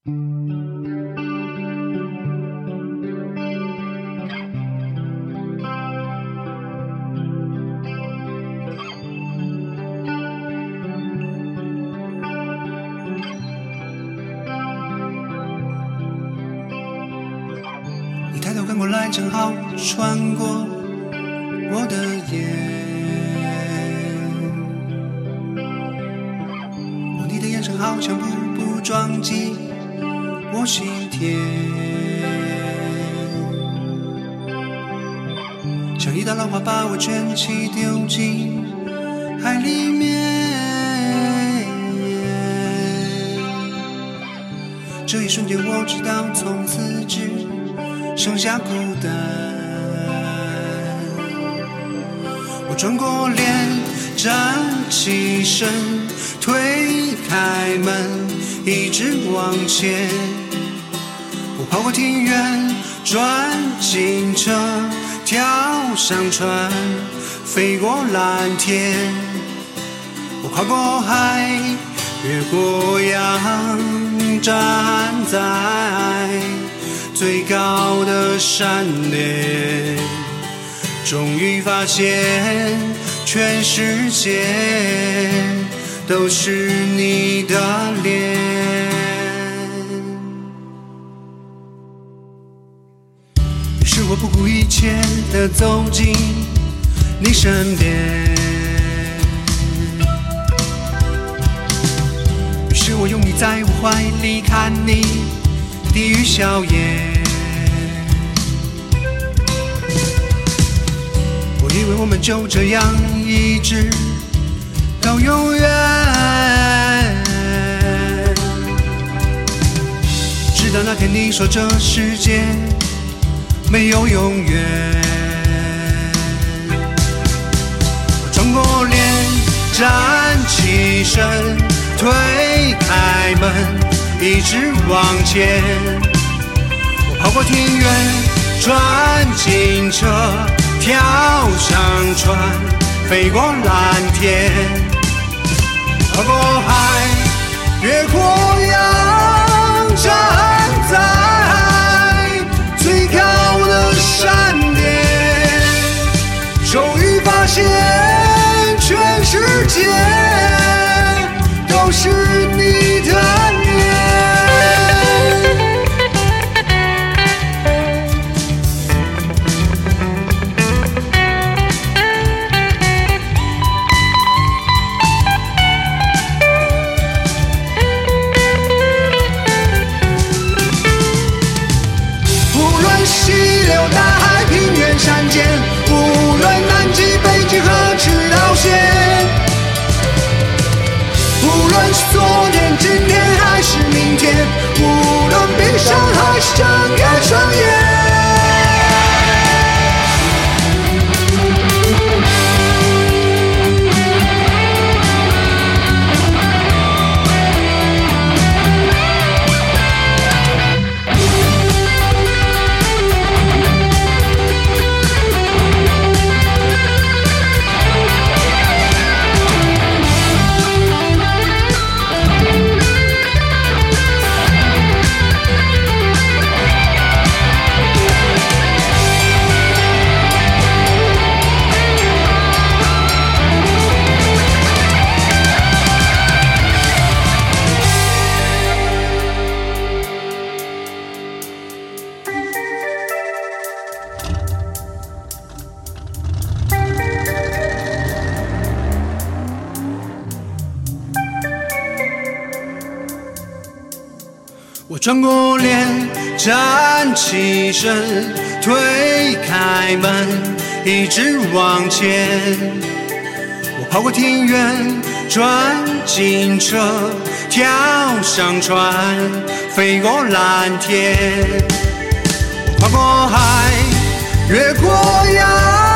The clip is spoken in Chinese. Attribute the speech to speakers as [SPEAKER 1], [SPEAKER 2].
[SPEAKER 1] 你抬头看过来，正好穿过我的眼。你的眼神好像瀑布撞击我心田，像一道浪花把我卷起丢进海里面。这一瞬间我知道从此只剩下孤单。我转过脸站起身推开门一直往前，我跑过庭院转进车跳上船飞过蓝天，我跨过海越过洋站在最高的山巅，终于发现全世界都是你的脸。于是我不顾一切地走进你身边，于是我拥你在我怀里，看你低语笑颜。我以为我们就这样一直到永远，直到那天你说这世界没有永远。我转过脸站起身推开门一直往前，我跑过庭院转进车跳上船飞过蓝天，跨过海越过洋站在最高的山巅，终于发现全世界都是你的脸。溪流大海平原山间，无论南极北极和赤道线，无论是昨天今天还是明天，无论闭上还是睁开双眼，我转过脸站起身推开门一直往前，我跑过庭院转进车跳上船飞过蓝天，我跨过海越过洋